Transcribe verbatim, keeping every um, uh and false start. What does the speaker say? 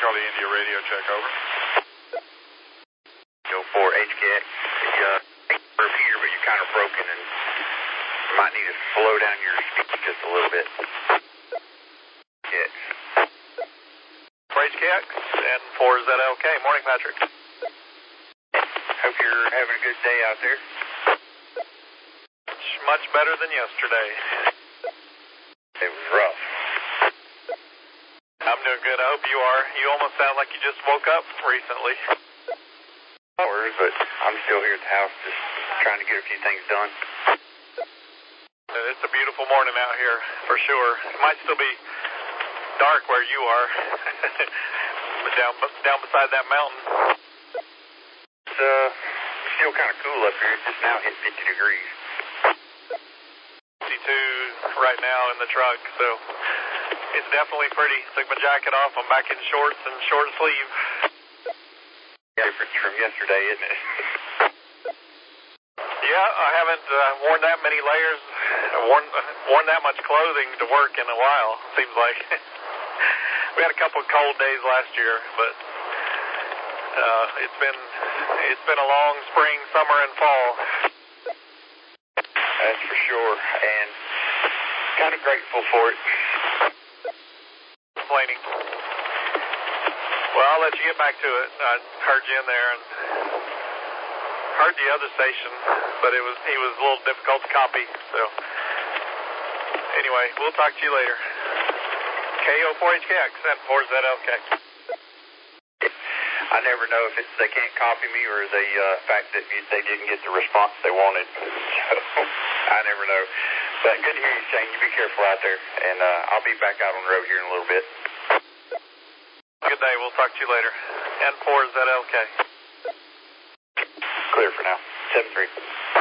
Charlie India radio check, over. Go for H K X. The uh, repeater, but you're kind of broken and you might need to slow down your speed just a little bit. Yes. For H K X and for Z L K. Morning, Patrick. Hope you're having a good day out there. Much better than yesterday. It was rough. I'm doing good. I hope you are. You almost sound like you just woke up recently. Hours, but I'm still here at the house just trying to get a few things done. It's a beautiful morning out here, for sure. It might still be dark where you are, but down, down beside that mountain. It's uh, still kind of cool up here. It's just now hit fifty degrees. fifty-two right now in the truck, so it's definitely pretty. Took my jacket off. I'm back in shorts and short sleeve. Difference from yesterday, isn't it? Yeah, I haven't uh, worn that many layers, worn worn that much clothing to work in a while. Seems like we had a couple of cold days last year, but uh, it's been it's been a long spring, summer, and fall. That's for sure, and kind of grateful for it. Complaining. Well, I'll let you get back to it. I heard you in there and heard the other station, but it was he was a little difficult to copy. So anyway, we'll talk to you later. K O four H K X and four Z L K. I never know if it's they can't copy me or the uh, fact that you, they didn't get the response they wanted. So I never know. But good to hear you, Shane. You be careful out there, and uh, I'll be back out on the road here in a little bit. Good day. We'll talk to you later. N four Z L K. Clear for now. seven three.